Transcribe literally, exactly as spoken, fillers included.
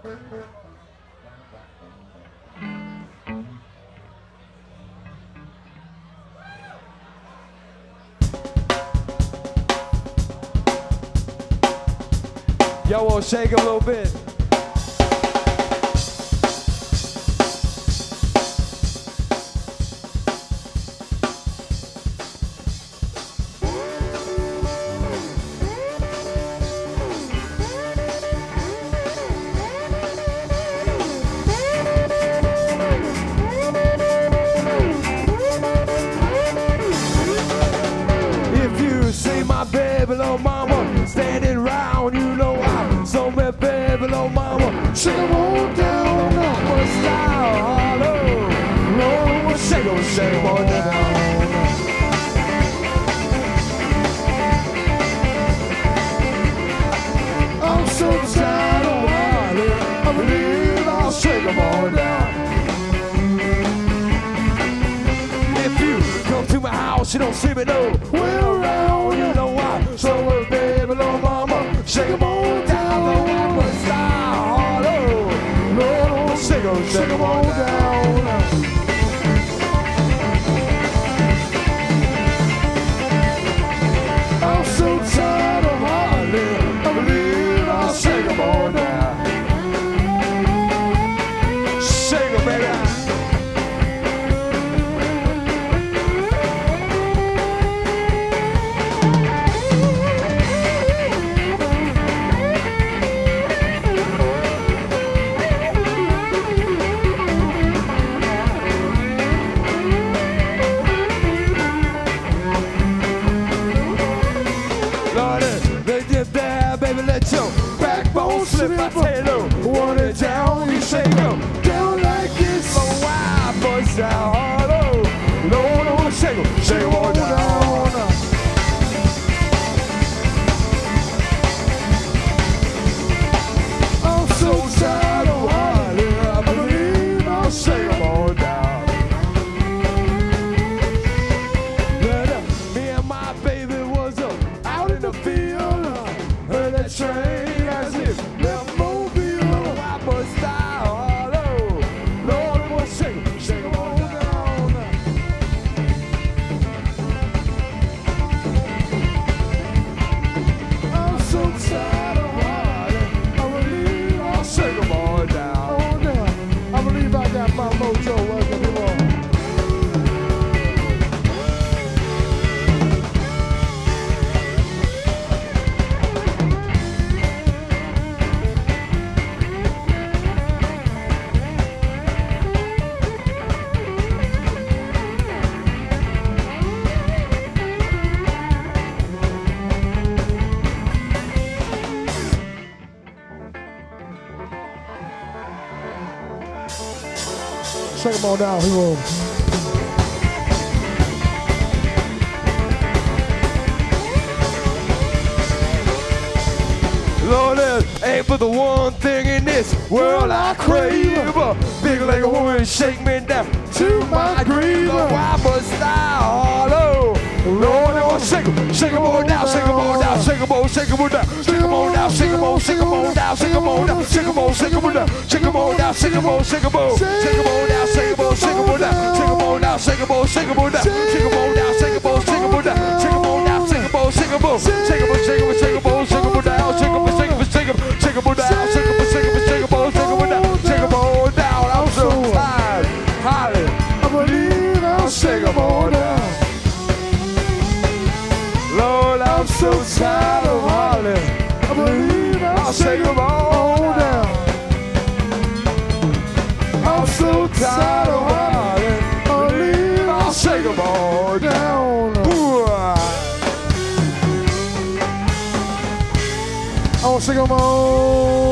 Y'all wanna shake a little bit? If you see my baby little mama standing round, you know I'm so bad, baby little mama. Shake 'em on down, mama style, hello. No, shake 'em, shake 'em on down. I'm so tired of wildin', I believe I'll shake 'em on down. If you come to my house, you don't see me nowhere around, you know why. So, uh, baby, little mama, shake 'em on down, little mama style, hello. No, shake 'em, shake 'em on down. I'm so tired of hardly, I believe I'll shake 'em on down. Shake 'em, baby. Let your backbone slip, I tell you. Want it down, you shake 'em down like this. So why bust out hollow? No, no, shake 'em, shake 'em on down. I'm so tired of hiding, I believe I'll shake 'em on down. Me and my baby was up out in the field. Heard that train as if left Mobile. I must die, hello. Lord, I must shake 'em, shake 'em on down. I'm so tired of hiding, I believe I'll shake 'em on down. Oh, down. I believe I got my mojo working on. Shake 'em on down, hero. Lord, there ain't but the one thing in this world I crave. A big leg of woman shake me down to my grave. Why must I hollow? Lord, Lord, shake 'em, shake 'em on down, shake 'em on down, shake 'em on, shake 'em on down, shake 'em on down, shake 'em on, shake 'em on down, shake 'em on down, shake 'em on, shake 'em on down, shake 'em on down, shake 'em on, shake 'em on, shake 'em on down, shake 'em on, shake 'em on down, shake 'em on down, shake 'em on, shake 'em on down, shake 'em on down, shake 'em on, shake 'em on down, shake 'em on down, shake 'em on, shake 'em on, shake 'em on, shake 'em on, shake 'em on, shake 'em on down, shake 'em on, shake 'em on, shake 'em on, shake 'em on down, shake 'em on, shake 'em on, shake 'em on, shake 'em on down, shake 'em on down. I'm so tired, Holly, I believe I'll shake 'em on down. Lord, I'm so tired of Holly, I believe I'll shake 'em on down. I'm so tired of Holly, I believe I'll shake 'em all down. Ooh. I wanna shake 'em all.